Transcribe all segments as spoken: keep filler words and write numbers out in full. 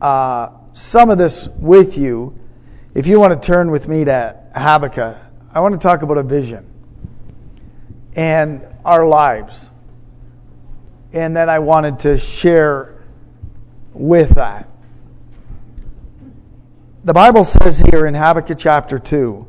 uh, some of this with you. If you want to turn with me to Habakkuk, I want to talk about a vision and our lives. And then I wanted to share with that. The Bible says here in Habakkuk chapter two,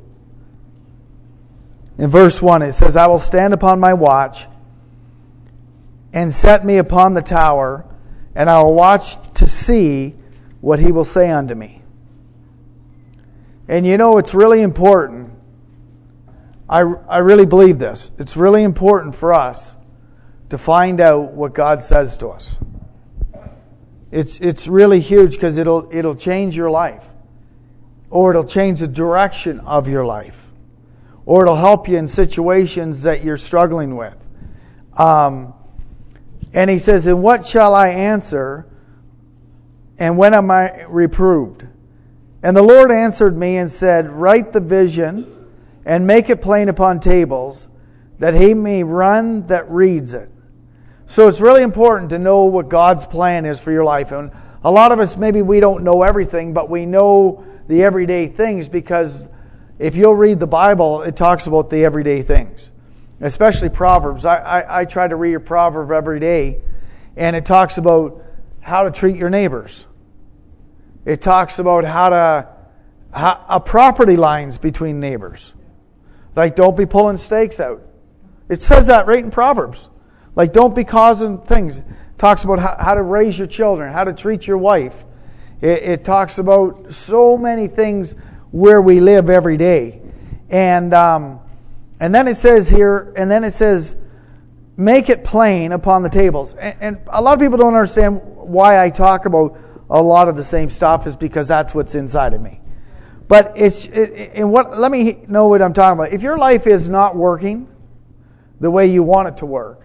in verse one, it says, I will stand upon my watch and set me upon the tower, and I will watch to see what he will say unto me. And you know, it's really important. I, I really believe this. It's really important for us to find out what God says to us. It's it's really huge because it'll it'll change your life, or it'll change the direction of your life, or it'll help you in situations that you're struggling with. Um, and he says, "And what shall I answer? And when am I reproved?" And the Lord answered me and said, "Write the vision and make it plain upon tables, that he may run that reads it." So it's really important to know what God's plan is for your life. And a lot of us, maybe we don't know everything, but we know the everyday things, because if you'll read the Bible, it talks about the everyday things, especially Proverbs. I, I, I try to read a proverb every day, and it talks about how to treat your neighbors. It talks about how to, how, a property lines between neighbors. Like, don't be pulling stakes out. It says that right in Proverbs. Like, don't be causing things. It talks about how, how to raise your children, how to treat your wife. It, it talks about so many things where we live every day. And um, and then it says here, and then it says, make it plain upon the tables. And, and a lot of people don't understand why I talk about a lot of the same stuff, is because that's what's inside of me. But it's it, and what let me know what I'm talking about. If your life is not working the way you want it to work,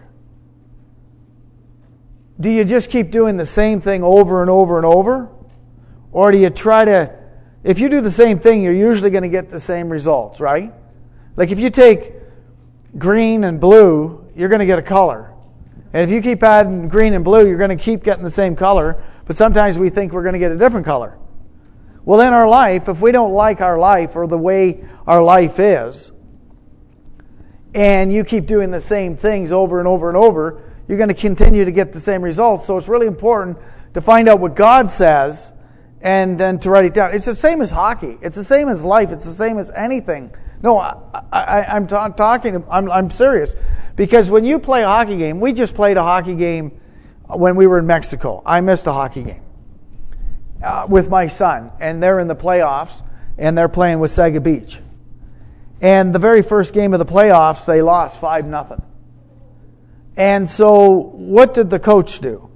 do you just keep doing the same thing over and over and over? Or do you try to, if you do the same thing, you're usually going to get the same results, right? Like if you take green and blue, you're going to get a color. And if you keep adding green and blue, you're going to keep getting the same color. But sometimes we think we're going to get a different color. Well, in our life, if we don't like our life or the way our life is, and you keep doing the same things over and over and over, you're going to continue to get the same results. So it's really important to find out what God says and then to write it down. It's the same as hockey. It's the same as life. It's the same as anything. No, I, I, I'm ta- talking, I'm, I'm serious. Because when you play a hockey game, we just played a hockey game when we were in Mexico. I missed a hockey game uh, with my son. And they're in the playoffs, and they're playing with Sega Beach. And the very first game of the playoffs, they lost five nothing. And so what did the coach do?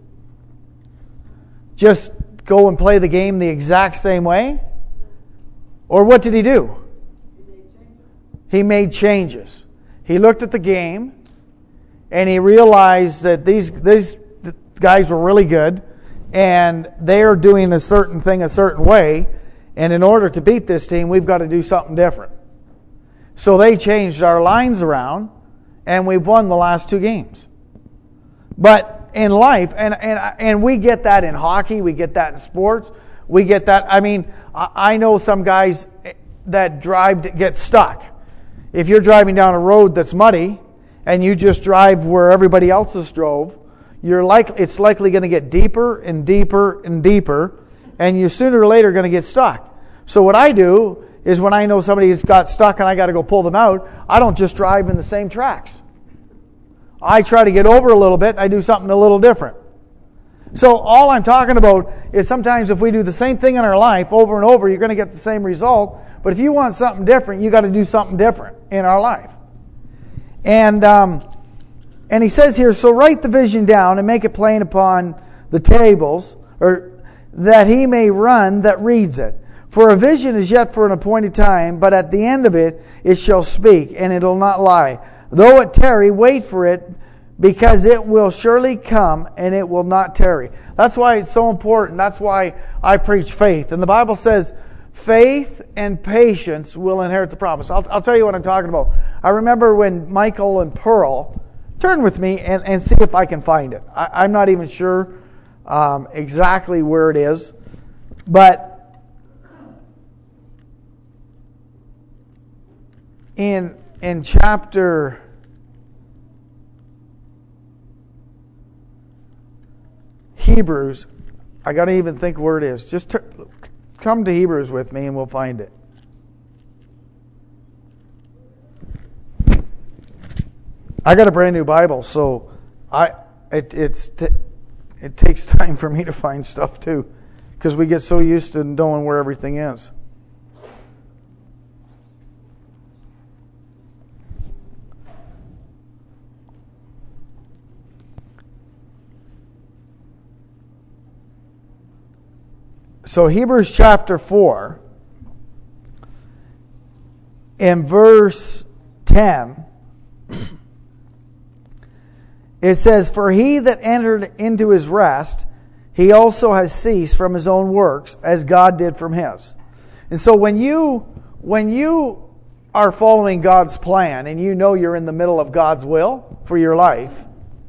Just go and play the game the exact same way? Or what did he do? He made changes. He looked at the game and he realized that these these guys were really good and they're doing a certain thing a certain way, and in order to beat this team, we've got to do something different. So they changed our lines around and we've won the last two games. But in life, and, and and we get that in hockey, we get that in sports, we get that. I mean, I know some guys that drive get stuck. If you're driving down a road that's muddy and you just drive where everybody else has drove, you're like it's likely going to get deeper and deeper and deeper, and you sooner or later are going to get stuck. So what I do is when I know somebody's got stuck and I got to go pull them out, I don't just drive in the same tracks. I try to get over a little bit and I do something a little different. So all I'm talking about is sometimes if we do the same thing in our life over and over, you're going to get the same result. But if you want something different, you got to do something different in our life. And um, and he says here, so write the vision down and make it plain upon the tables, or that he may run that reads it. For a vision is yet for an appointed time, but at the end of it, it shall speak, and it will not lie. Though it tarry, wait for it, because it will surely come, and it will not tarry. That's why it's so important. That's why I preach faith. And the Bible says, faith and patience will inherit the promise. I'll, I'll tell you what I'm talking about. I remember when Michael and Pearl, turn with me and, and see if I can find it. I, I'm not even sure um, exactly where it is. But in in chapter Hebrews, I got to even think where it is. Just t- come to Hebrews with me and we'll find it. I got a brand new Bible, so I it it's t- it takes time for me to find stuff too, because we get so used to knowing where everything is. So Hebrews chapter four, in verse ten, it says, "For he that entered into his rest, he also has ceased from his own works, as God did from his." And so when you when you are following God's plan and you know you're in the middle of God's will for your life,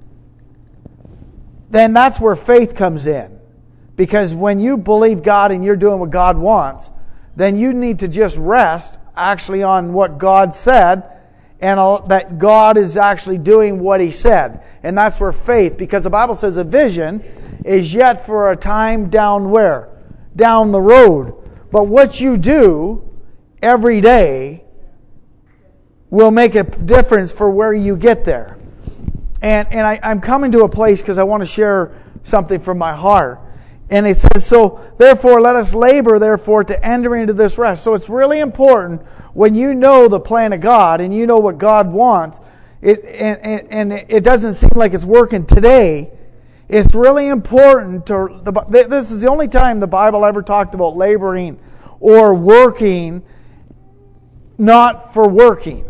then that's where faith comes in. Because when you believe God and you're doing what God wants, then you need to just rest actually on what God said, and that God is actually doing what He said. And that's where faith, because the Bible says a vision is yet for a time down where? Down the road. But what you do every day will make a difference for where you get there. And and I, I'm coming to a place because I want to share something from my heart. And it says, "So therefore let us labor therefore to enter into this rest." So it's really important when you know the plan of God and you know what God wants, it, and, and, and it doesn't seem like it's working today, it's really important to... The, this is the only time the Bible ever talked about laboring or working, not for working.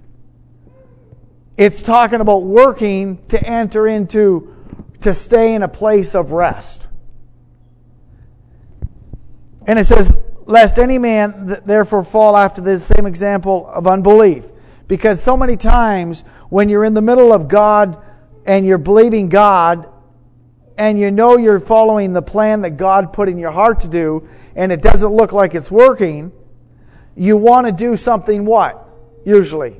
It's talking about working to enter into, to stay in a place of rest. And it says, "Lest any man therefore fall after the same example of unbelief." Because so many times when you're in the middle of God and you're believing God and you know you're following the plan that God put in your heart to do and it doesn't look like it's working, you want to do something what? Usually.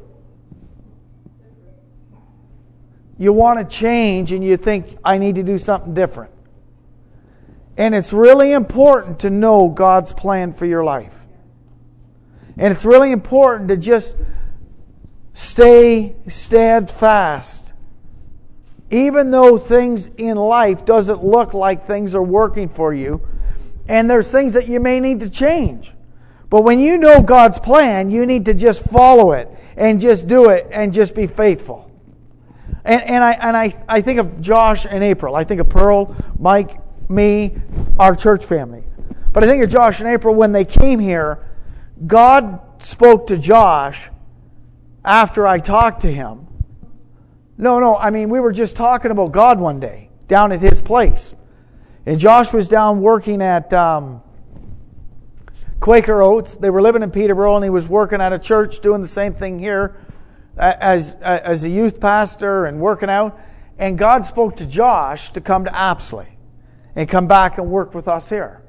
You want to change and you think, I need to do something different. And it's really important to know God's plan for your life. And it's really important to just stay steadfast. Even though things in life doesn't look like things are working for you. And there's things that you may need to change. But when you know God's plan, you need to just follow it. And just do it. And just be faithful. And, and, I, and I, I think of Josh and April. I think of Pearl, Mike, me, our church family. But I think of Josh and April when they came here, God spoke to Josh after I talked to him. No, no, I mean, we were just talking about God one day down at his place. And Josh was down working at um, Quaker Oats. They were living in Peterborough, and he was working at a church doing the same thing here as, as a youth pastor and working out. And God spoke to Josh to come to Apsley and come back and work with us here.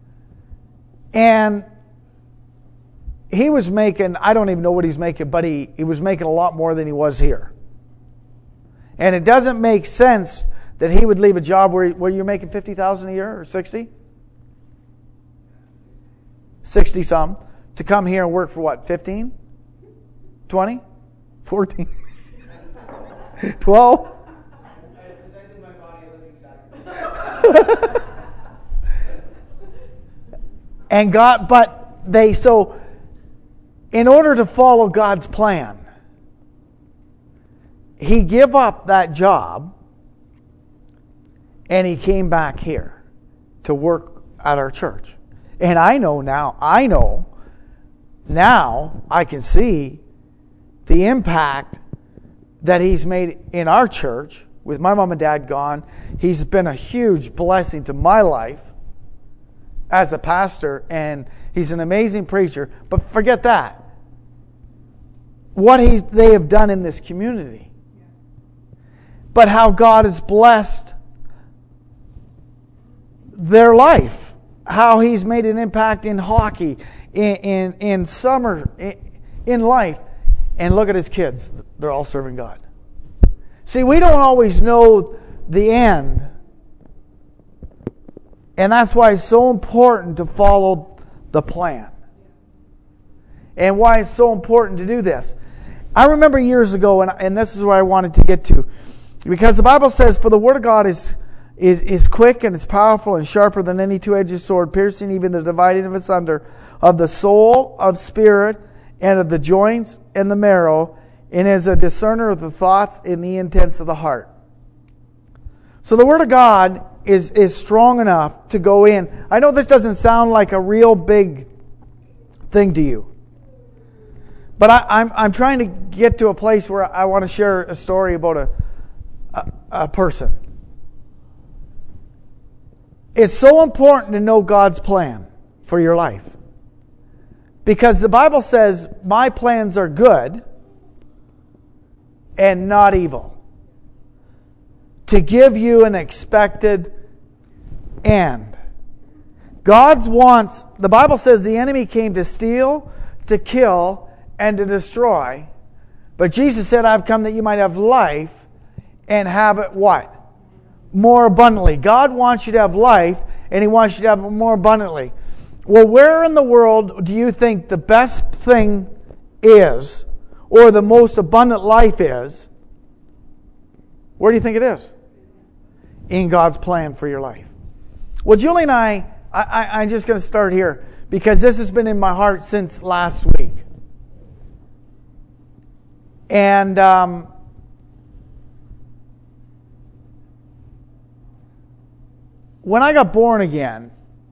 And he was making, I don't even know what he's making, but he, he was making a lot more than he was here. And it doesn't make sense that he would leave a job where, where you're making fifty thousand dollars a year or sixty? sixty some, to come here and work for what, fifteen? twenty? fourteen? twelve? And God, but they, so in order to follow God's plan, he gave up that job and he came back here to work at our church. And I know now, I know now I can see the impact that he's made in our church. With my mom and dad gone, he's been a huge blessing to my life as a pastor, and he's an amazing preacher. But forget that. What he, they have done in this community. But how God has blessed their life how He's made an impact in hockey, in, in, in summer, in, in life. And look at His kids. They're all serving God. See, we don't always know the end. And that's why it's so important to follow the plan. And why it's so important to do this. I remember years ago, and, and this is where I wanted to get to, because the Bible says, for the Word of God is, is, is quick and it's powerful and sharper than any two-edged sword, piercing even the dividing of asunder of the soul, of spirit, and of the joints and the marrow, and is a discerner of the thoughts and the intents of the heart. So the Word of God is, is strong enough to go in. I know this doesn't sound like a real big thing to you. But I, I'm I'm trying to get to a place where I want to share a story about a, a a person. It's so important to know God's plan for your life. Because the Bible says, my plans are good and not evil, to give you an expected end. God wants, the Bible says the enemy came to steal, to kill, and to destroy. But Jesus said, I've come that you might have life and have it what? More abundantly. God wants you to have life, and He wants you to have it more abundantly. Well, where in the world do you think the best thing is, or the most abundant life is? Where do you think it is? In God's plan for your life. Well, Julie and I, I, I I'm just going to start here, because this has been in my heart since last week. And um, when I got born again,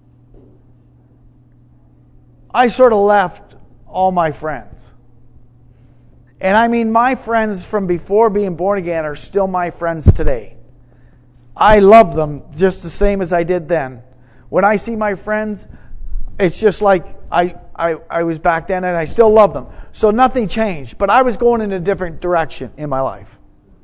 I sort of left all my friends. And I mean, my friends from before being born again are still my friends today. I love them just the same as I did then. When I see my friends, it's just like I, I, I was back then, and I still love them. So nothing changed. But I was going in a different direction in my life.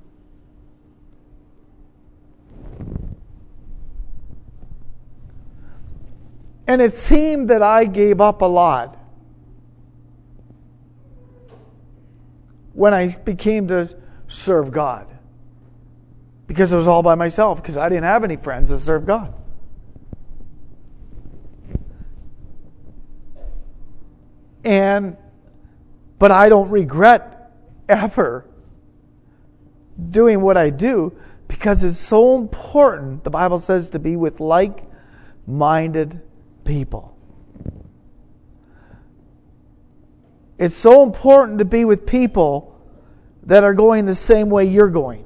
And it seemed that I gave up a lot when I became to serve God. Because it was all by myself, because I didn't have any friends that served God. And, but I don't regret ever doing what I do, because it's so important, the Bible says, to be with like-minded people. It's so important to be with people that are going the same way you're going.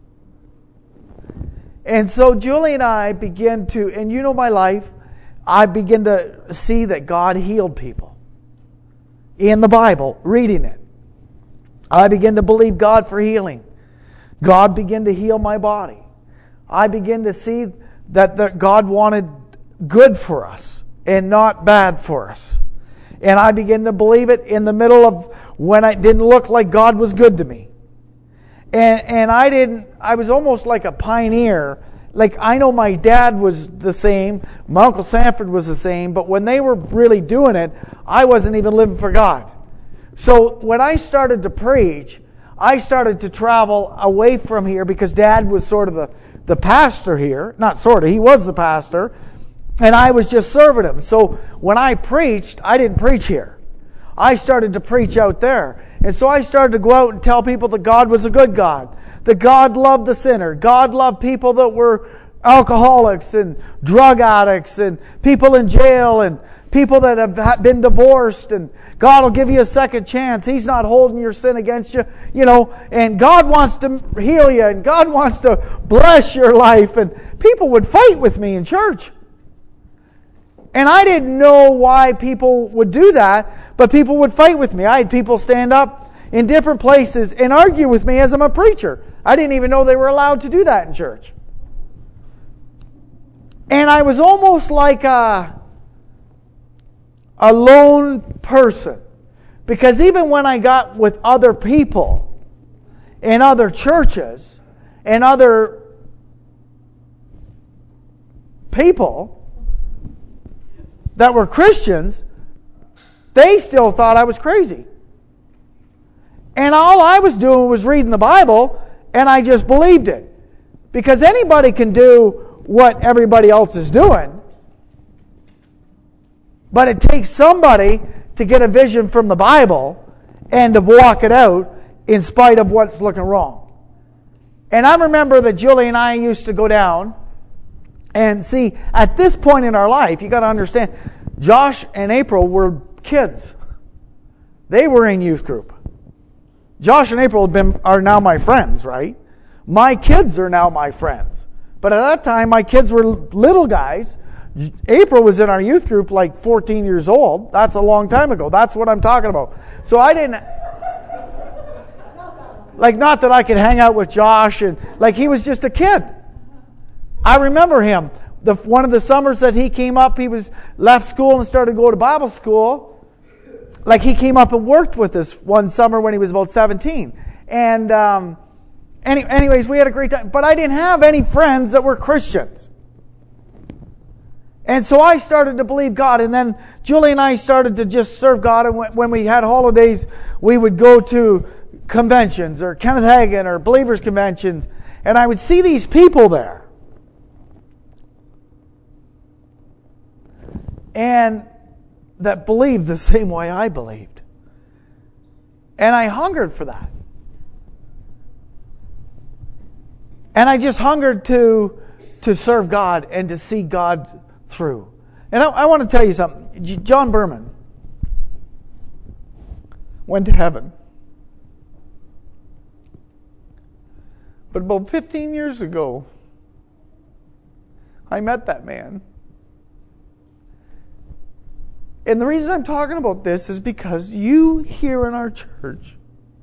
And so Julie and I begin to, and you know my life, I begin to see that God healed people. In the Bible, reading it. I begin to believe God for healing. God began to heal my body. I begin to see that the, God wanted good for us and not bad for us. And I begin to believe it in the middle of when it didn't look like God was good to me. And and I didn't, I was almost like a pioneer. Like, I know my dad was the same, my Uncle Sanford was the same, but when they were really doing it, I wasn't even living for God. So when I started to preach, I started to travel away from here, because Dad was sort of the, the pastor here. Not sort of, he was the pastor, and I was just serving him. So when I preached, I didn't preach here. I started to preach out there. And so I started to go out and tell people that God was a good God. That God loved the sinner. God loved people that were alcoholics and drug addicts and people in jail and people that have been divorced. And God will give you a second chance. He's not holding your sin against you. You know, and God wants to heal you. And God wants to bless your life. And people would fight with me in church. And I didn't know why people would do that, but people would fight with me. I had people stand up in different places and argue with me as I'm a preacher. I didn't even know they were allowed to do that in church. And I was almost like a, a lone person. Because even when I got with other people in other churches and other people, that were Christians, they still thought I was crazy. And all I was doing was reading the Bible, and I just believed it. Because anybody can do what everybody else is doing. But it takes somebody to get a vision from the Bible and to walk it out in spite of what's looking wrong. And I remember that Julie and I used to go down and see, at this point in our life, you got to understand, Josh and April were kids. They were in youth group. Josh and April have been, are now my friends, right? My kids are now my friends. But at that time, my kids were little guys. April was in our youth group like fourteen years old. That's a long time ago. That's what I'm talking about. So I didn't... Like, not that I could hang out with Josh, and like he was just a kid. I remember him. The, one of the summers that he came up, he was left school and started to go to Bible school. Like, he came up and worked with us one summer when he was about seventeen. And um, any, anyways, we had a great time. But I didn't have any friends that were Christians. And so I started to believe God. And then Julie and I started to just serve God. And when we had holidays, we would go to conventions or Kenneth Hagin or Believers Conventions. And I would see these people there. And that believed the same way I believed. And I hungered for that. And I just hungered to, to serve God and to see God through. And I, I want to tell you something. John Berman went to heaven. But about fifteen years ago, I met that man. And the reason I'm talking about this is because you here in our church,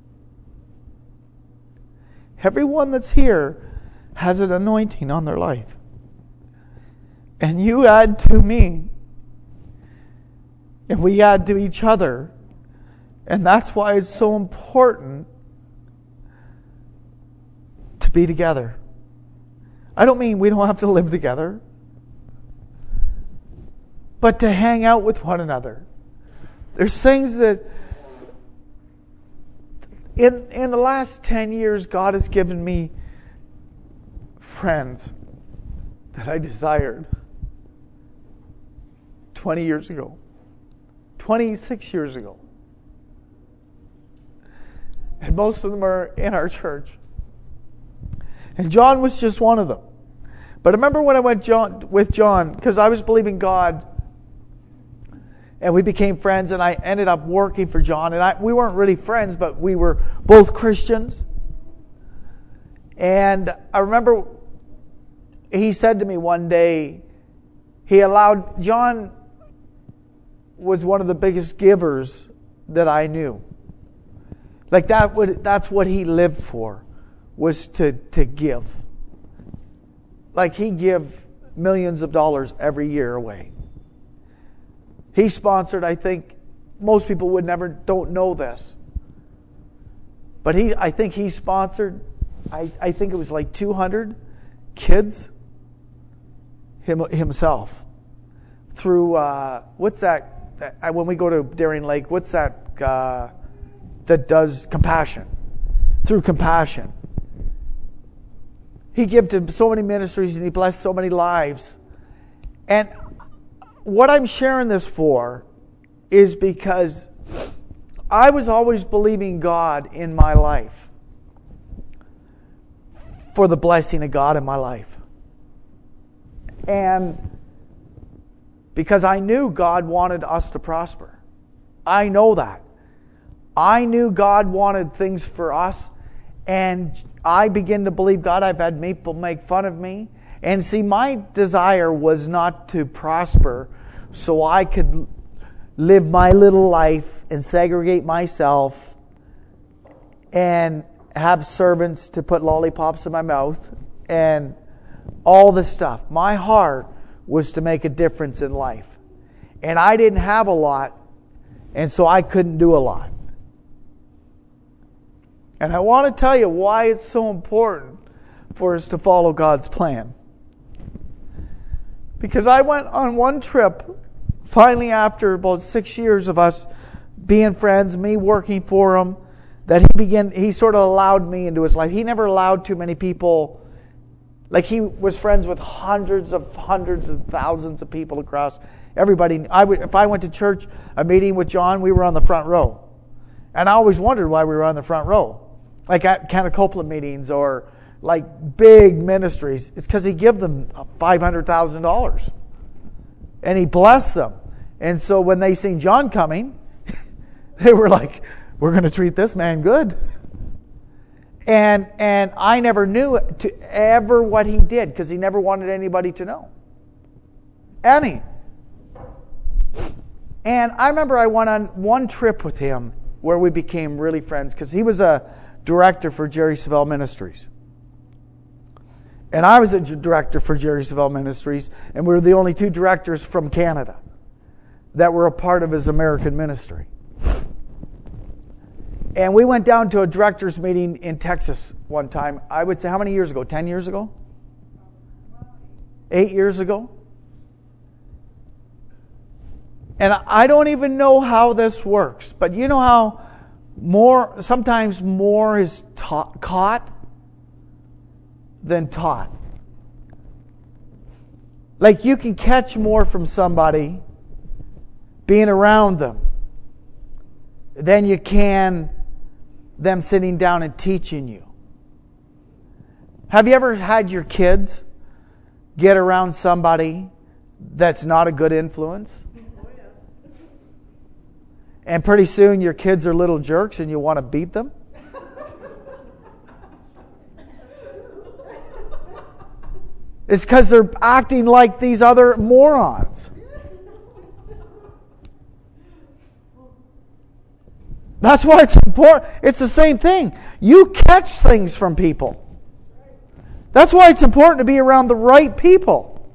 everyone that's here has an anointing on their life. And you add to me. And we add to each other. And that's why it's so important to be together. I don't mean we don't have to live together, but to hang out with one another. There's things that in in the last ten years, God has given me friends that I desired twenty years ago, twenty-six years ago. And most of them are in our church. And John was just one of them. But I remember when I went John, with John, because I was believing God, and we became friends, and I ended up working for John. And I, we weren't really friends, but we were both Christians. And I remember he said to me one day, he allowed, John was one of the biggest givers that I knew. Like that would, that's what he lived for, was to, to give. Like he give millions of dollars every year away. He sponsored, I think, most people would never, don't know this. But he, I think he sponsored, I, I think it was like two hundred kids him, himself. Through, uh, what's that, when we go to Darien Lake, what's that uh, that does compassion? Through compassion. He gave to so many ministries and he blessed so many lives. And what I'm sharing this for is because I was always believing God in my life for the blessing of God in my life. And because I knew God wanted us to prosper. I know that. I knew God wanted things for us. And I began to believe God. I've had people make fun of me. And see, my desire was not to prosper so I could live my little life and segregate myself and have servants to put lollipops in my mouth and all this stuff. My heart was to make a difference in life. And I didn't have a lot, and so I couldn't do a lot. And I want to tell you why it's so important for us to follow God's plan. Because I went on one trip finally, after about six years of us being friends, me working for him, that he began, he sort of allowed me into his life. He never allowed too many people. Like, he was friends with hundreds of hundreds of thousands of people across. Everybody, I would, if I went to church, a meeting with John, we were on the front row. And I always wondered why we were on the front row. Like at Kenneth Copeland meetings or like big ministries. It's because he gave them five hundred thousand dollars. And he blessed them. And so when they seen John coming, they were like, we're going to treat this man good. And and I never knew to ever what he did because he never wanted anybody to know. Any. And I remember I went on one trip with him where we became really friends because he was a director for Jerry Savelle Ministries. And I was a director for Jerry Savelle Ministries, and we were the only two directors from Canada that were a part of his American ministry. And we went down to a director's meeting in Texas one time. I would say, how many years ago? Ten years ago? Eight years ago? And I don't even know how this works, but you know how more sometimes more is taught, caught than taught. Like you can catch more from somebody being around them than you can them sitting down and teaching you. Have you ever had your kids get around somebody that's not a good influence? And pretty soon your kids are little jerks and you want to beat them? It's because they're acting like these other morons. That's why it's important. It's the same thing. You catch things from people. That's why it's important to be around the right people.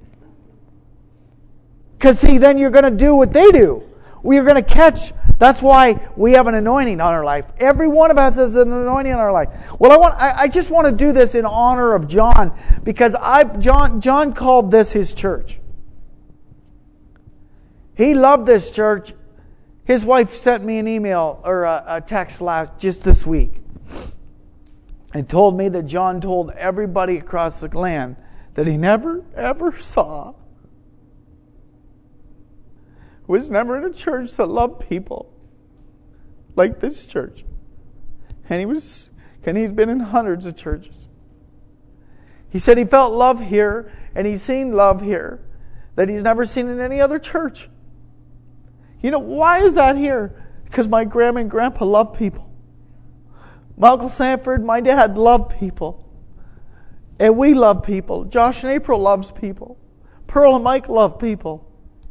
Because see, then you're going to do what they do. We are going to catch. That's why we have an anointing on our life. Every one of us has an anointing on our life. Well, I want. I, I just want to do this in honor of John because I John John called this his church. He loved this church. His wife sent me an email or a, a text last just this week and told me that John told everybody across the land that he never ever saw. Was never in a church that loved people like this church. And he was, and he'd been in hundreds of churches. He said he felt love here, and he's seen love here that he's never seen in any other church. You know, why is that here? Because my grandma and grandpa love people. My Uncle Sanford, my dad loved people. And we love people. Josh and April loves people. Pearl and Mike love people.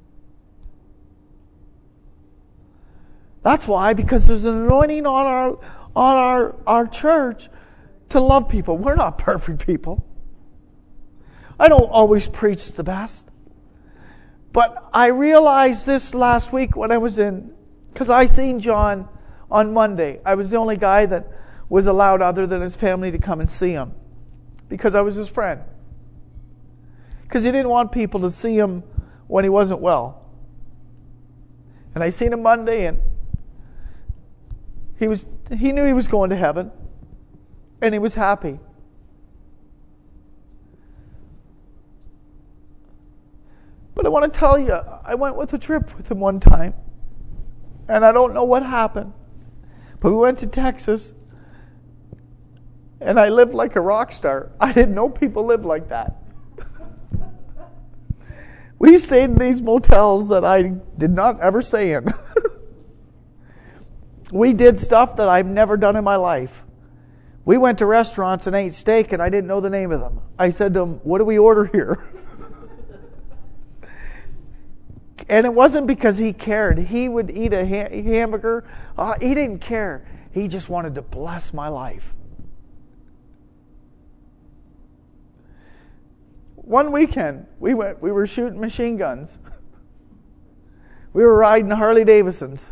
That's why, because there's an anointing on our on our, our church to love people. We're not perfect people. I don't always preach the best. But I realized this last week when I was in, because I seen John on Monday. I was the only guy that was allowed other than his family to come and see him. Because I was his friend. Because he didn't want people to see him when he wasn't well. And I seen him Monday and He was. He knew he was going to heaven, and he was happy. But I want to tell you, I went with a trip with him one time, and I don't know what happened, but we went to Texas, and I lived like a rock star. I didn't know people lived like that. We stayed in these motels that I did not ever stay in. We did stuff that I've never done in my life. We went to restaurants and ate steak, and I didn't know the name of them. I said to him, what do we order here? And it wasn't because he cared. He would eat a ha- hamburger. Uh, he didn't care. He just wanted to bless my life. One weekend, we went. We were shooting machine guns. We were riding Harley Davidsons.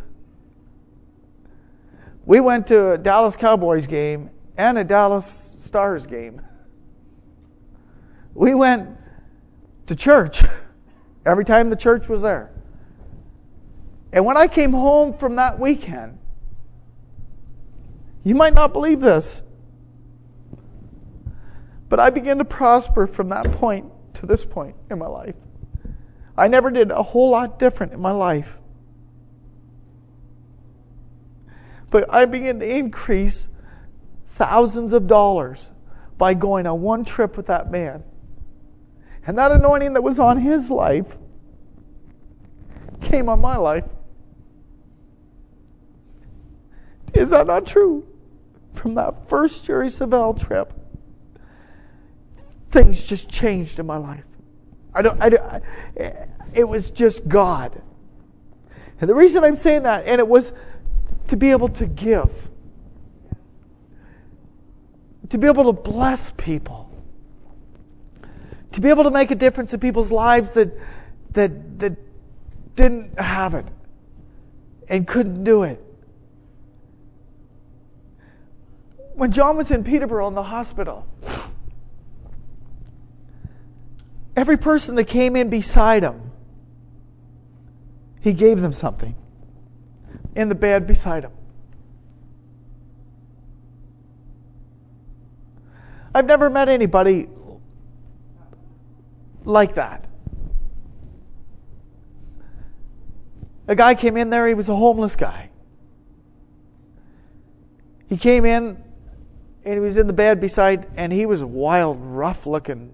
We went to a Dallas Cowboys game and a Dallas Stars game. We went to church every time the church was there. And when I came home from that weekend, you might not believe this, but I began to prosper from that point to this point in my life. I never did a whole lot different in my life. But I began to increase thousands of dollars by going on one trip with that man. And that anointing that was on his life came on my life. Is that not true? From that first Jerry Savelle trip, things just changed in my life. I don't. I don't. I, it was just God. And the reason I'm saying that, and it was to be able to give, to be able to bless people, to be able to make a difference in people's lives that that that didn't have it and couldn't do it. When John was in Peterborough in the hospital, every person that came in beside him, he gave them something in the bed beside him. I've never met anybody like that. A guy came in there, he was a homeless guy. He came in and he was in the bed beside, and he was wild, rough looking,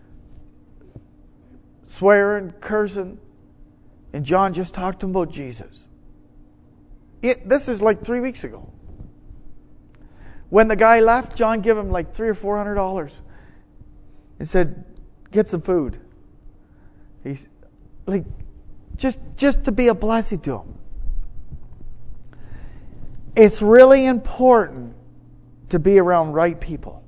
swearing, cursing. And John just talked to him about Jesus. It, this is like three weeks ago. When the guy left, John gave him like three or four hundred dollars and said, "Get some food." He's like, just just to be a blessing to him. It's really important to be around right people.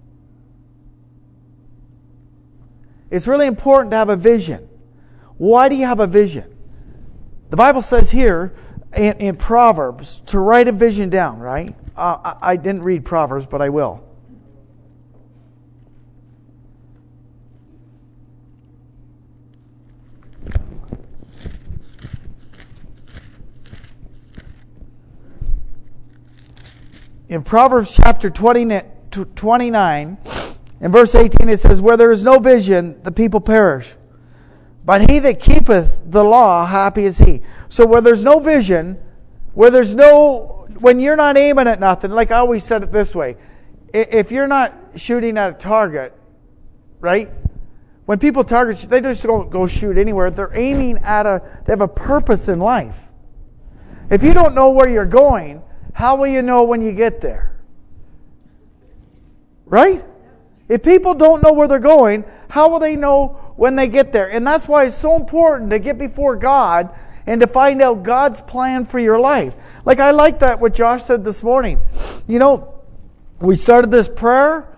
It's really important to have a vision. Why do you have a vision? The Bible says here in, in Proverbs to write a vision down, right? Uh, I, I didn't read Proverbs, but I will. In Proverbs chapter twenty-nine, in verse eighteen, it says, "Where there is no vision, the people perish. But he that keepeth the law, happy is he." So where there's no vision, where there's no, when you're not aiming at nothing, like I always said it this way, if you're not shooting at a target, right? When people target, they just don't go shoot anywhere. They're aiming at a, they have a purpose in life. If you don't know where you're going, how will you know when you get there? Right? If people don't know where they're going, how will they know when they get there? And that's why it's so important to get before God and to find out God's plan for your life. Like I like that what Josh said this morning. You know, we started this prayer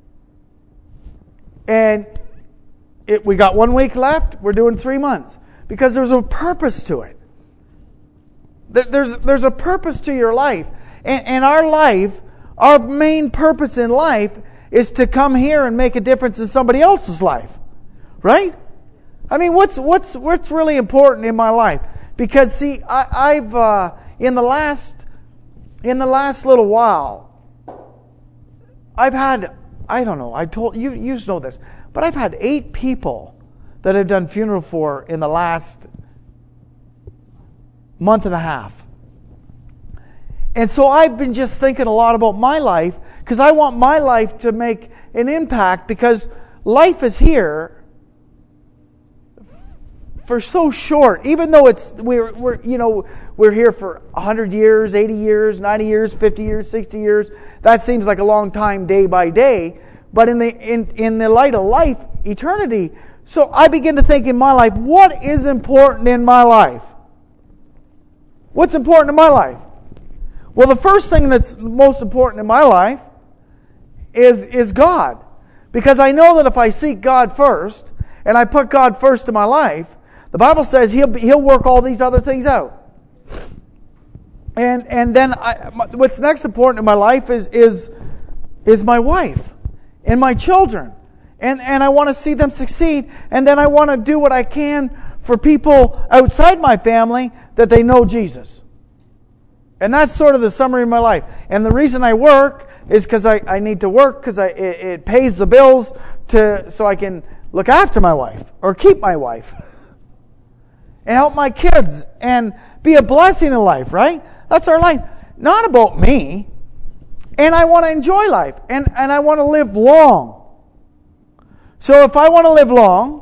and it, we got one week left. We're doing three months because there's a purpose to it. There's, there's a purpose to your life. And, and our life, our main purpose in life is to come here and make a difference in somebody else's life. Right? I mean, what's what's what's really important in my life? Because see, I, I've uh, in the last in the last little while, I've had I don't know. I told you you know this, but I've had eight people that I've done funeral for in the last month and a half. And so I've been just thinking a lot about my life because I want my life to make an impact because life is here for so short. Even though it's we're we're you know we're here for one hundred years, eighty years, ninety years, fifty years, sixty years. That seems like a long time day by day, but in the in in the light of life, eternity. So I begin to think in my life, what is important in my life? What's important in my life? Well, the first thing that's most important in my life is, is God. Because I know that if I seek God first, and I put God first in my life, the Bible says He'll He'll work all these other things out. And and then I, what's next important in my life is is is my wife and my children. And and I want to see them succeed, and then I want to do what I can for people outside my family that they know Jesus. And that's sort of the summary of my life. And the reason I work is because I, I need to work because I it, it pays the bills to so I can look after my wife or keep my wife and help my kids and be a blessing in life, right? That's our life. Not about me. And I want to enjoy life. And, and I want to live long. So if I want to live long,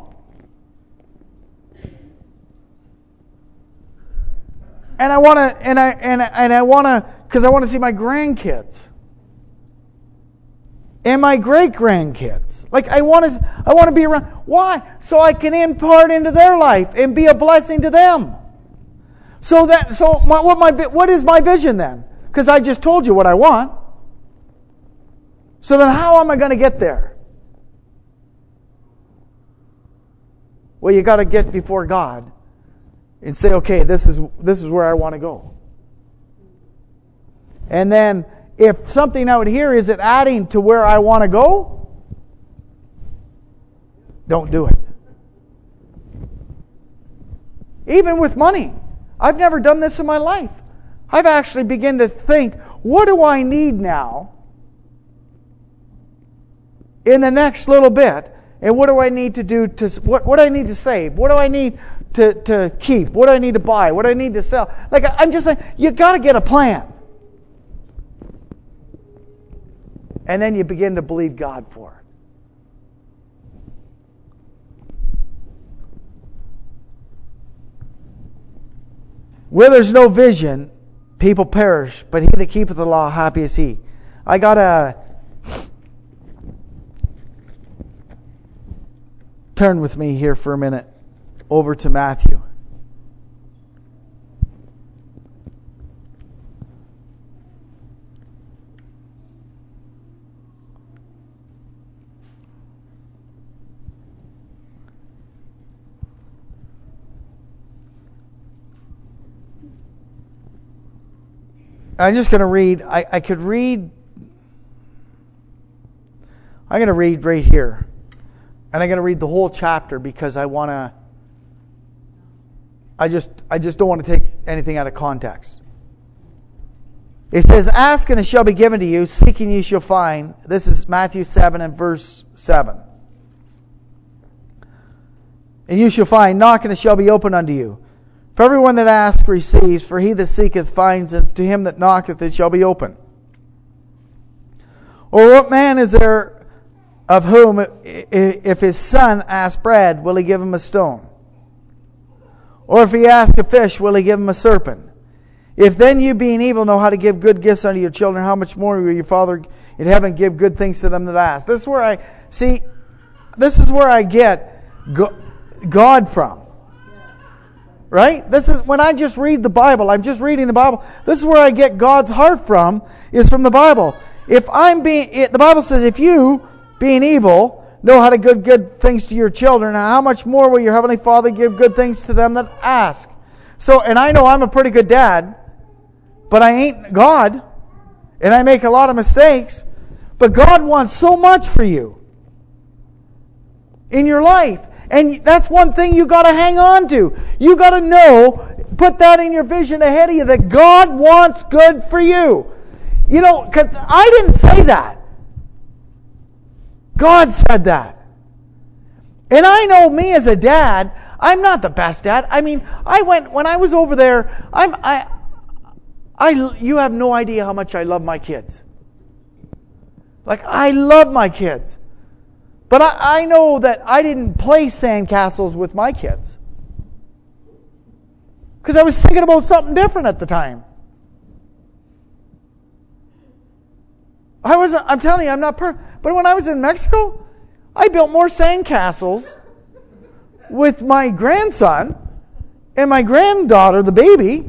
and I want to, and I and I, and I want to, because I want to see my grandkids and my great grandkids. Like I want to, I want to be around. Why? So I can impart into their life and be a blessing to them. So that, so my, what my what is my vision then? Because I just told you what I want. So then, how am I going to get there? Well, you got to get before God and say, okay, this is this is where I want to go. And then, if something out here isn't adding to where I want to go, don't do it. Even with money. I've never done this in my life. I've actually begun to think, what do I need now in the next little bit? And what do I need to do to, what, what do I need to save? What do I need to, to keep? What do I need to buy? What do I need to sell? Like, I'm just saying, you got to get a plan. And then you begin to believe God for it. Where there's no vision, people perish, but he that keepeth the law, happy is he. I got a... Turn with me here for a minute over to Matthew. I'm just going to read. I, I could read. I'm going to read right here. And I'm going to read the whole chapter because I want to. I just, I just don't want to take anything out of context. It says, "Ask and it shall be given to you; seek and you shall find." This is Matthew seven and verse seven. "And you shall find; knock and it shall be opened unto you. For everyone that asks receives; for he that seeketh finds; and to him that knocketh it shall be opened. Or what man is there of whom, if his son asks bread, will he give him a stone? Or if he asks a fish, will he give him a serpent? If then you, being evil, know how to give good gifts unto your children, how much more will your Father in heaven give good things to them that ask?" This is where I see. This is where I get God from. Right? This is when I just read the Bible. I'm just reading the Bible. This is where I get God's heart from. Is from the Bible. If I'm being, it, the Bible says, if you, being evil, know how to give good things to your children, how much more will your Heavenly Father give good things to them that ask? So, and I know I'm a pretty good dad, but I ain't God, and I make a lot of mistakes. But God wants so much for you in your life. And that's one thing you got to hang on to. You got to know, put that in your vision ahead of you, that God wants good for you. You know, 'cause I didn't say that. God said that. And I know me as a dad, I'm not the best dad. I mean, I went, when I was over there, I'm, I, I, you have no idea how much I love my kids. Like, I love my kids. But I, I know that I didn't play sandcastles with my kids. Because I was thinking about something different at the time. I wasn't, I'm telling you, I'm not per But when I was in Mexico, I built more sandcastles with my grandson and my granddaughter, the baby,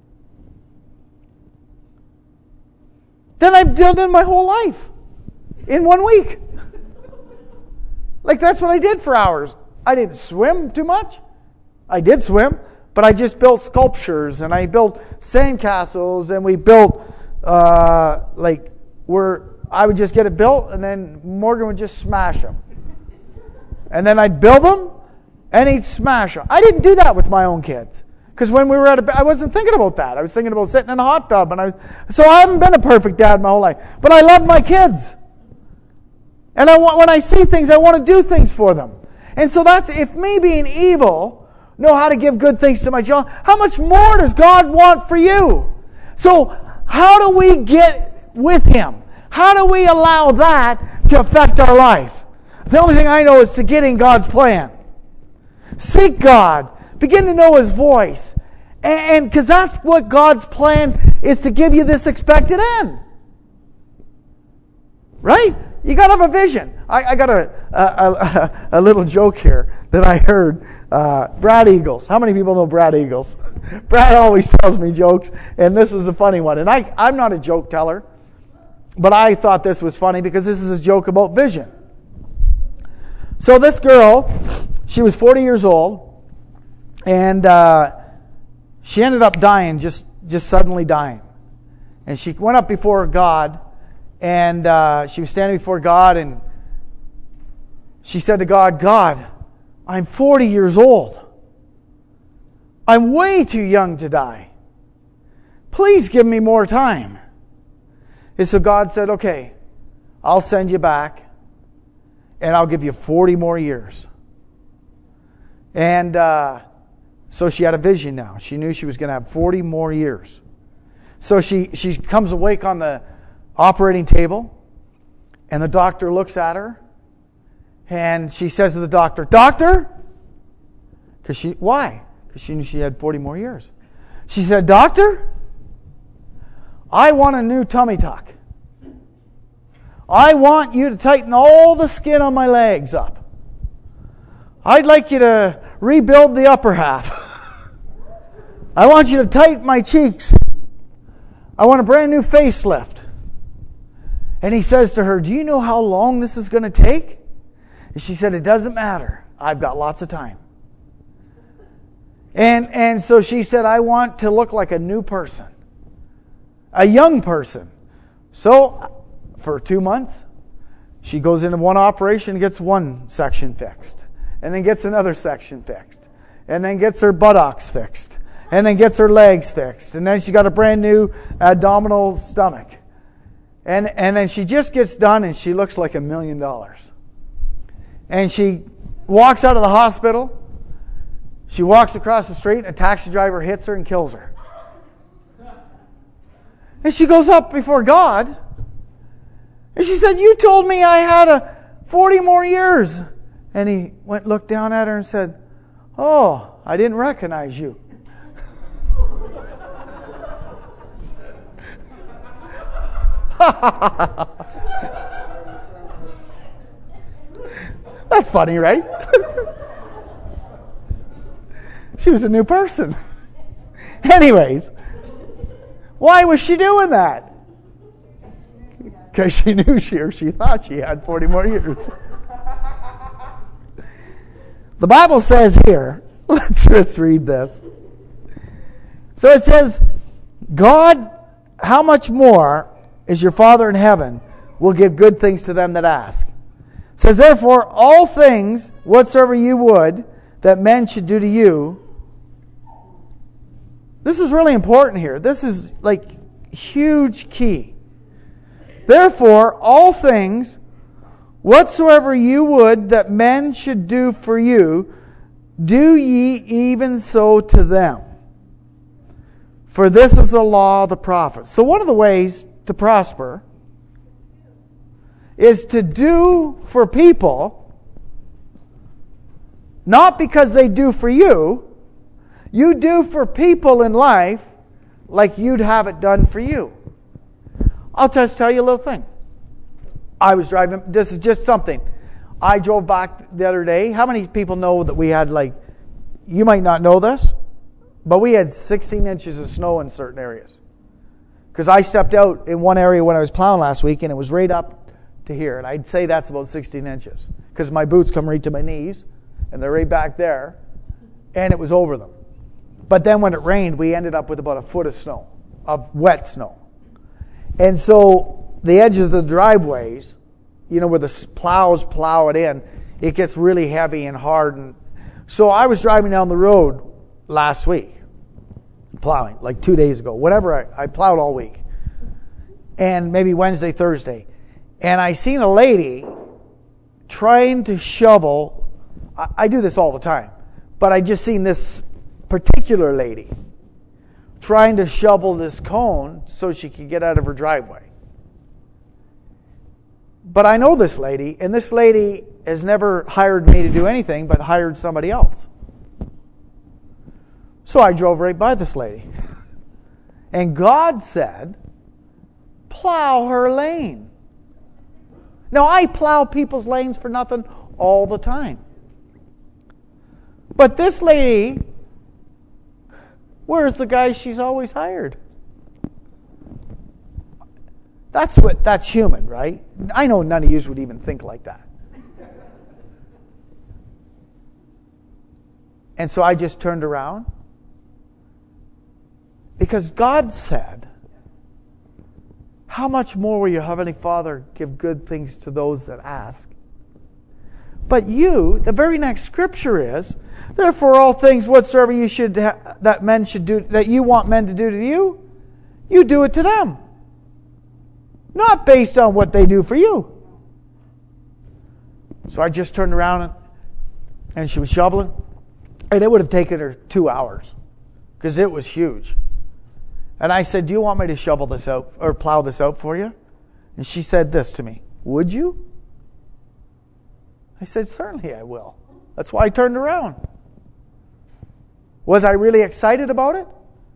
than I've done in my whole life. In one week. Like, that's what I did for hours. I didn't swim too much. I did swim, but I just built sculptures, and I built sandcastles, and we built, uh, like, where I would just get it built, and then Morgan would just smash them. And then I'd build them, and he'd smash them. I didn't do that with my own kids. Because when we were at a, I wasn't thinking about that. I was thinking about sitting in a hot tub. And I was, so I haven't been a perfect dad my whole life. But I love my kids. And I want, when I see things, I want to do things for them. And so that's, if me being evil know how to give good things to my children, how much more does God want for you? So how do we get with Him? How do we allow that to affect our life? The only thing I know is to get in God's plan. Seek God. Begin to know His voice. And because that's what God's plan is, to give you this expected end. Right? You got to have a vision. I, I got a, a, a, a little joke here that I heard. Uh, Brad Eagles. How many people know Brad Eagles? Brad always tells me jokes, and this was a funny one. And I, I'm not a joke teller, but I thought this was funny because this is a joke about vision. So this girl, she was forty years old. And uh, she ended up dying, just, just suddenly dying. And she went up before God, and uh, she was standing before God, and she said to God, God, I'm forty years old. I'm way too young to die. Please give me more time. And so God said, okay, I'll send you back, and I'll give you forty more years. And Uh, So she had a vision now. She knew she was going to have forty more years. So she, she comes awake on the operating table, and the doctor looks at her, and she says to the doctor, Doctor? Because she, why? Because she knew she had forty more years. She said, Doctor, I want a new tummy tuck. I want you to tighten all the skin on my legs up. I'd like you to rebuild the upper half. I want you to tighten my cheeks. I want a brand new facelift. And he says to her, do you know how long this is going to take? And she said, it doesn't matter. I've got lots of time. And, and so she said, I want to look like a new person. A young person. So, for two months, she goes into one operation and gets one section fixed. And then gets another section fixed. And then gets her buttocks fixed. And then gets her legs fixed. And then she got a brand new abdominal stomach. And, and then she just gets done and she looks like a million dollars. And she walks out of the hospital. She walks across the street and a taxi driver hits her and kills her. And she goes up before God. And she said, you told me I had a forty more years. And he went looked down at her and said, oh, I didn't recognize you. That's funny, right? She was a new person. Anyways, why was she doing that? Because she knew she or she thought she had forty more years. The Bible says here, let's, let's read this. So it says, God, how much more is your Father in heaven will give good things to them that ask. It says, therefore, all things whatsoever you would that men should do to you. This is really important here. This is like huge key. Therefore, all things whatsoever you would that men should do for you, do ye even so to them. For this is the law of the prophets. So one of the ways to prosper is to do for people, not because they do for you. You do for people in life like you'd have it done for you. I'll just tell you a little thing. I was driving, this is just something. I drove back the other day. How many people know that we had like, you might not know this, but we had sixteen inches of snow in certain areas. Because I stepped out in one area when I was plowing last week and it was right up to here. And I'd say that's about sixteen inches. Because my boots come right to my knees and they're right back there. And it was over them. But then when it rained, we ended up with about a foot of snow, of wet snow. And so the edges of the driveways, you know, where the plows plow it in, it gets really heavy and hard. And So I was driving down the road last week, plowing, like two days ago, whatever. I, I plowed all week. And maybe Wednesday, Thursday. And I seen a lady trying to shovel. I, I do this all the time. But I just seen this particular lady trying to shovel this cone so she could get out of her driveway. But I know this lady, and this lady has never hired me to do anything but hired somebody else. So I drove right by this lady. And God said, plow her lane. Now, I plow people's lanes for nothing all the time. But this lady, where's the guy she's always hired? That's what that's human, right? I know none of you would even think like that. And so I just turned around. Because God said, how much more will your Heavenly Father give good things to those that ask? But you, the very next scripture is, therefore all things whatsoever you should ha- that men should do, that you want men to do to you, you do it to them. Not based on what they do for you. So I just turned around and, and she was shoveling. And it would have taken her two hours. Because it was huge. And I said, do you want me to shovel this out or plow this out for you? And she said this to me, would you? I said, certainly I will. That's why I turned around. Was I really excited about it?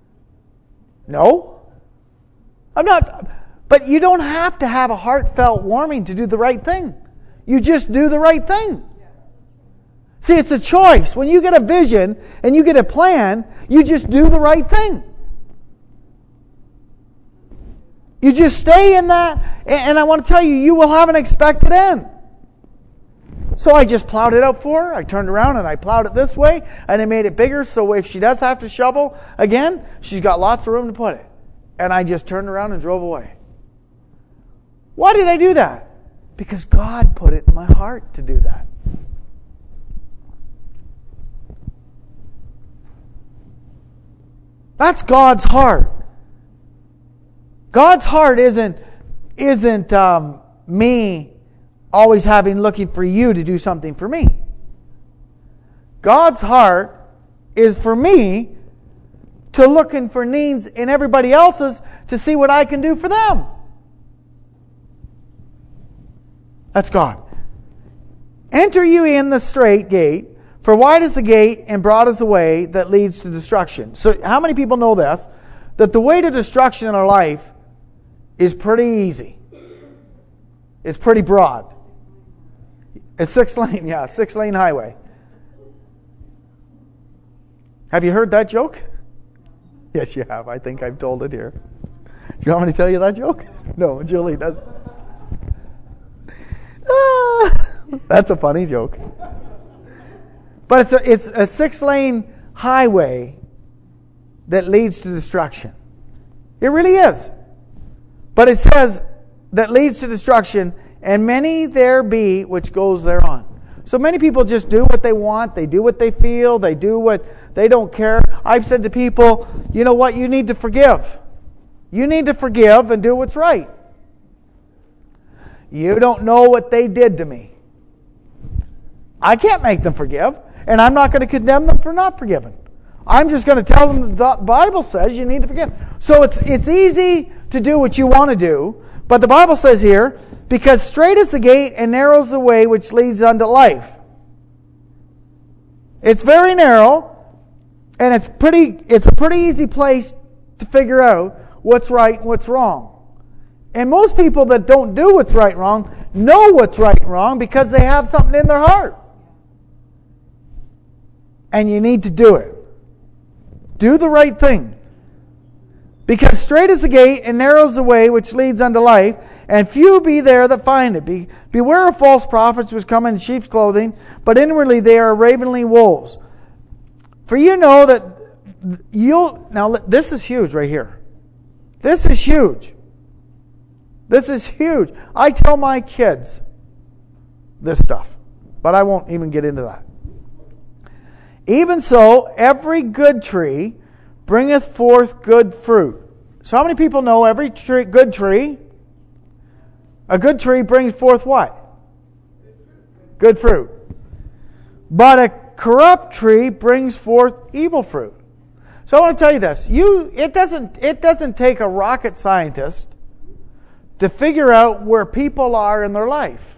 No. I'm not. But you don't have to have a heartfelt warming to do the right thing. You just do the right thing. See, it's a choice. When you get a vision and you get a plan, you just do the right thing. You just stay in that, and I want to tell you, you will have an expected end. So I just plowed it out for her. I turned around and I plowed it this way, and I made it bigger, so if she does have to shovel again, she's got lots of room to put it. And I just turned around and drove away. Why did I do that? Because God put it in my heart to do that. That's God's heart. God's heart isn't isn't um, me always having looking for you to do something for me. God's heart is for me to looking for needs in everybody else's to see what I can do for them. That's God. Enter you in the straight gate, for wide is the gate and broad is the way that leads to destruction. So how many people know this? That the way to destruction in our life is pretty easy. It's pretty broad. It's six lane, yeah, six lane highway. Have you heard that joke? Yes, you have. I think I've told it here. Do you want me to tell you that joke? No, Julie does. Ah, that's a funny joke. But it's a, it's a six lane highway that leads to destruction. It really is. But it says that leads to destruction, and many there be which goes thereon. So many people just do what they want, they do what they feel, they do what they don't care. I've said to people, you know what, you need to forgive. You need to forgive and do what's right. You don't know what they did to me. I can't make them forgive, and I'm not going to condemn them for not forgiving. I'm just going to tell them the Bible says you need to forgive. So it's it's easy to do what you want to do, but the Bible says here, because straight is the gate and narrow is the way which leads unto life. It's very narrow, and it's pretty. It's a pretty easy place to figure out what's right and what's wrong. And most people that don't do what's right and wrong know what's right and wrong because they have something in their heart. And you need to do it. Do the right thing. Because straight is the gate and narrow is the way which leads unto life, and few be there that find it. Be, beware of false prophets which come in sheep's clothing, but inwardly they are ravening wolves. For you know that you'll... Now, this is huge right here. This is huge. This is huge. I tell my kids this stuff, but I won't even get into that. Even so, every good tree bringeth forth good fruit. So how many people know every tree, good tree, a good tree brings forth what? Good fruit. But a corrupt tree brings forth evil fruit. So I want to tell you this. You, it doesn't, it doesn't take a rocket scientist to figure out where people are in their life.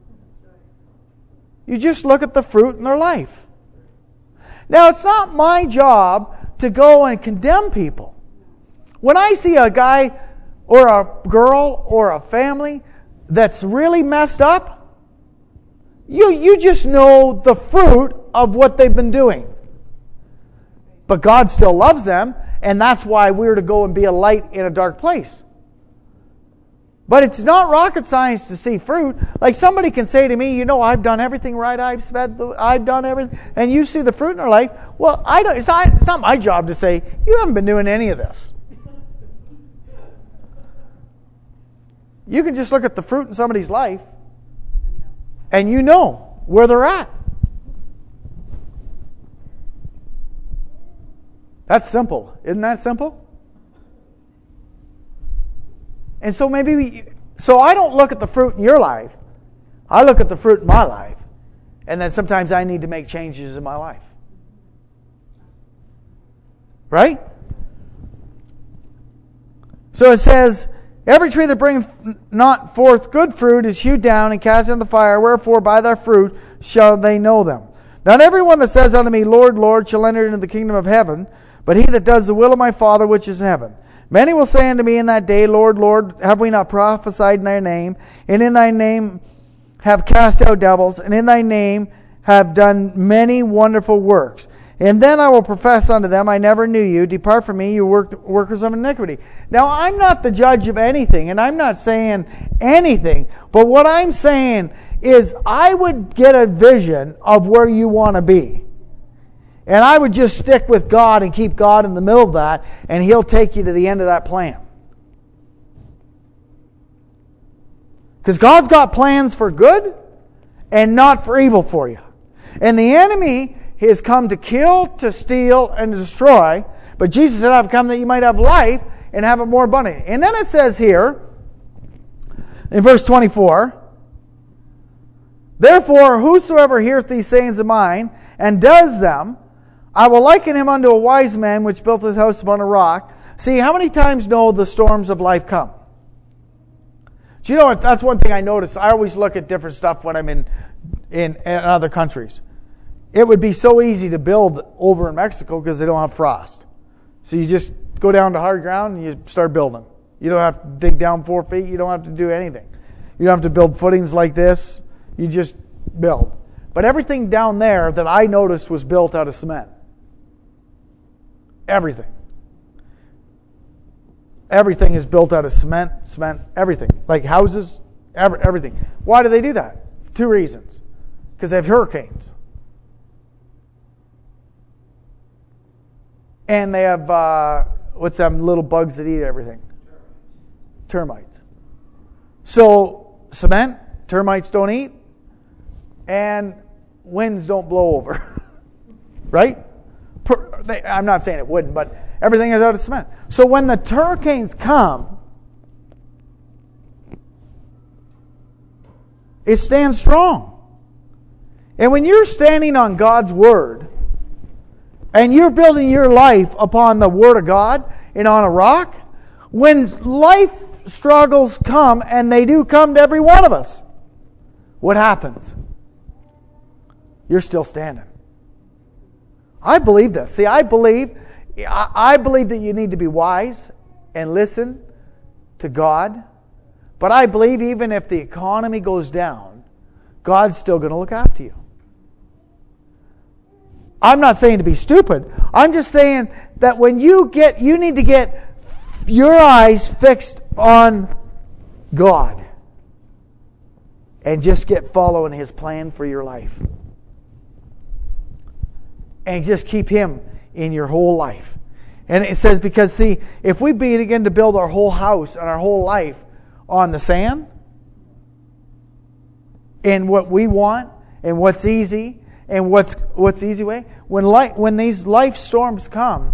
You just look at the fruit in their life. Now, it's not my job to go and condemn people. When I see a guy or a girl or a family that's really messed up, you, you just know the fruit of what they've been doing. But God still loves them, and that's why we're to go and be a light in a dark place. But it's not rocket science to see fruit. Like somebody can say to me, you know, I've done everything right. I've spent, the, I've done everything, and you see the fruit in their life. Well, I don't. It's not, it's not my job to say you haven't been doing any of this. You can just look at the fruit in somebody's life, and you know where they're at. That's simple. Isn't that simple? And so maybe we, so I don't look at the fruit in your life. I look at the fruit in my life. And then sometimes I need to make changes in my life. Right? So it says, every tree that bringeth not forth good fruit is hewed down and cast into the fire. Wherefore by their fruit shall they know them. Not everyone that says unto me, Lord, Lord, shall enter into the kingdom of heaven, but he that does the will of my Father which is in heaven. Many will say unto me in that day, Lord, Lord, have we not prophesied in thy name, and in thy name have cast out devils, and in thy name have done many wonderful works? And then I will profess unto them, I never knew you. Depart from me, you work, workers of iniquity. Now, I'm not the judge of anything, and I'm not saying anything. But what I'm saying is I would get a vision of where you want to be. And I would just stick with God and keep God in the middle of that, and He'll take you to the end of that plan. Because God's got plans for good and not for evil for you. And the enemy has come to kill, to steal, and to destroy. But Jesus said, I've come that you might have life and have it more abundantly. And then it says here, in verse twenty-four, therefore, whosoever heareth these sayings of mine, and does them, I will liken him unto a wise man which built his house upon a rock. See, how many times know the storms of life come? Do you know what? That's one thing I notice. I always look at different stuff when I'm in, in, in other countries. It would be so easy to build over in Mexico because they don't have frost. So you just go down to hard ground and you start building. You don't have to dig down four feet. You don't have to do anything. You don't have to build footings like this. You just build. But everything down there that I noticed was built out of cement. Everything. Everything is built out of cement, cement, everything. Like houses, every, everything. Why do they do that? For two reasons. Because they have hurricanes. And they have, uh, what's them little bugs that eat everything? Termites. So, cement, termites don't eat, and winds don't blow over. Right? Per, they, I'm not saying it wouldn't, but everything is out of cement. So when the hurricanes come, it stands strong. And when you're standing on God's Word, and you're building your life upon the Word of God and on a rock, when life struggles come, and they do come to every one of us, what happens? You're still standing. I believe this. See, I believe, I believe that you need to be wise and listen to God. But I believe even if the economy goes down, God's still going to look after you. I'm not saying to be stupid. I'm just saying that when you get, you need to get your eyes fixed on God. And just get following His plan for your life. And just keep Him in your whole life. And it says, because see, if we begin to build our whole house and our whole life on the sand, and what we want, and what's easy, And what's what's the easy way? When life, when these life storms come,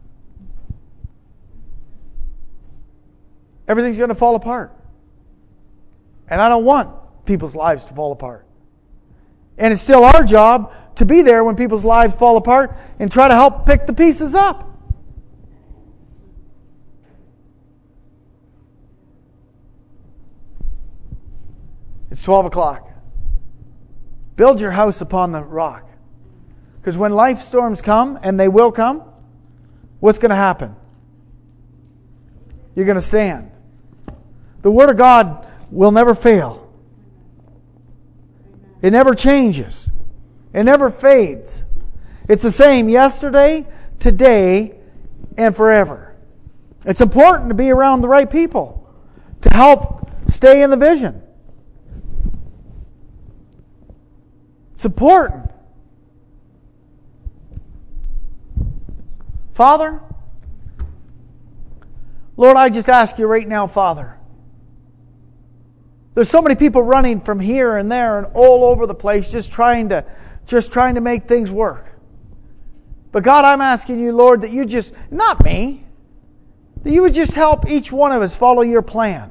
everything's going to fall apart. And I don't want people's lives to fall apart. And it's still our job to be there when people's lives fall apart and try to help pick the pieces up. It's twelve o'clock. Build your house upon the rock. Because when life storms come, and they will come, what's going to happen? You're going to stand. The Word of God will never fail. It never changes. It never fades. It's the same yesterday, today, and forever. It's important to be around the right people to help stay in the vision. It's important. Father, Lord, I just ask you right now, Father. There's so many people running from here and there and all over the place, just trying to, just trying to make things work. But God, I'm asking you, Lord, that you just, not me, that you would just help each one of us follow your plan.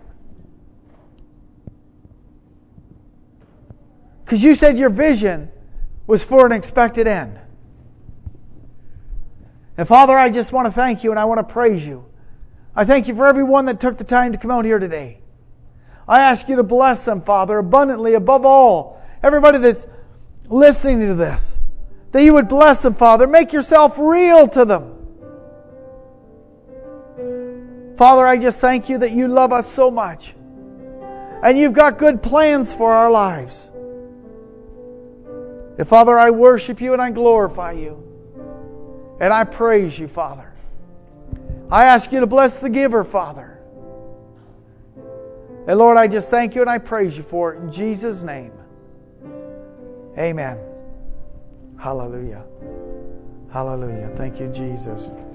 Because you said your vision was for an expected end. And Father, I just want to thank you and I want to praise you. I thank you for everyone that took the time to come out here today. I ask you to bless them, Father, abundantly, above all. Everybody that's listening to this, that you would bless them, Father. Make yourself real to them. Father, I just thank you that you love us so much. And you've got good plans for our lives. And Father, I worship you and I glorify you. And I praise you, Father. I ask you to bless the giver, Father. And Lord, I just thank you and I praise you for it in Jesus' name. Amen. Hallelujah. Hallelujah. Thank you, Jesus.